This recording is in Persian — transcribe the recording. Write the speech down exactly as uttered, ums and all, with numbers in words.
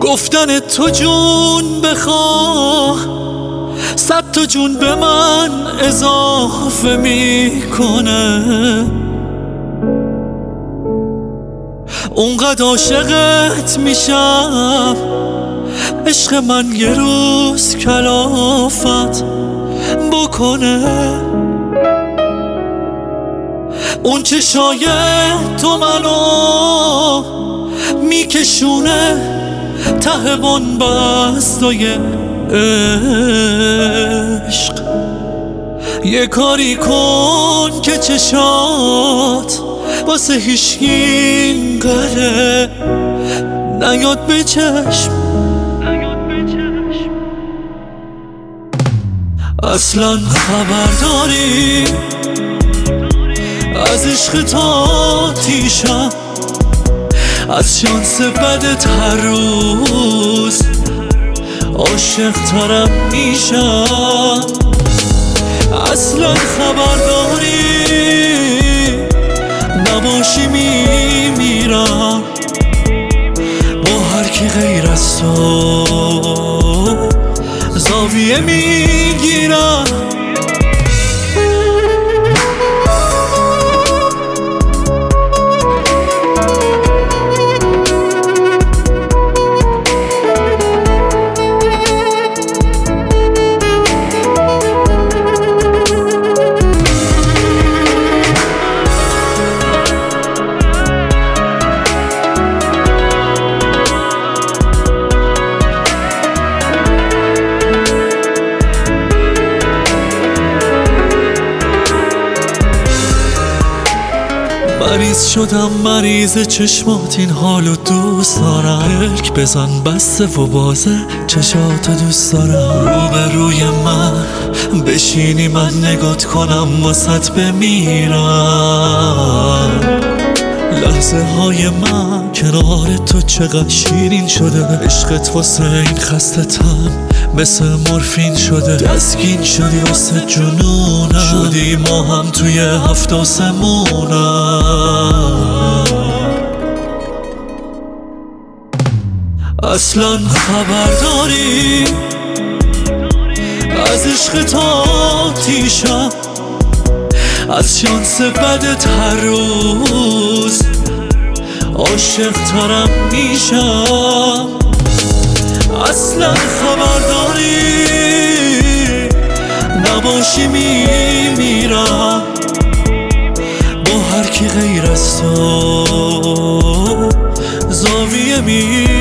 گفتن تو جون بخواه صد تا جون به من اضافه میکنه. اونقدر عاشقت میشم عشق من یه روز کلافت بکنه. اون چشای تو منو میکشونه ته بنبستای عشق. یه کاری کن که چشات واسه هیچکی قره نیاد به چشم. اصلا خبر داری از عشق تا تیشم، از شانس بدت هر روز عاشق ترم میشم. اصلا خبر داری نباشی میمیرم با هر کی غیر از تو زاویه میگیرم. مریض شدم مریض چشمات این حالو دوست دارم. پلک بزن بسته و بازه چشاتو دوست دارم. رو به روی من بشینی من نگات کنم واسط بمیرم. لحظه های من کنار تو چقدر شیرین شده. عشقت واسه این خسته تن مثل مورفین شده. دستگین شدی واسه جنونم، شدی ما هم توی هفت آسمونم. اصلا خبر داری از عشق تا تیشم، از شانس بدت هر روز عاشق ترم میشم. اصلا خبر داری نباشی میمیرم با هر کی غیر از تو زاویه میگیرم.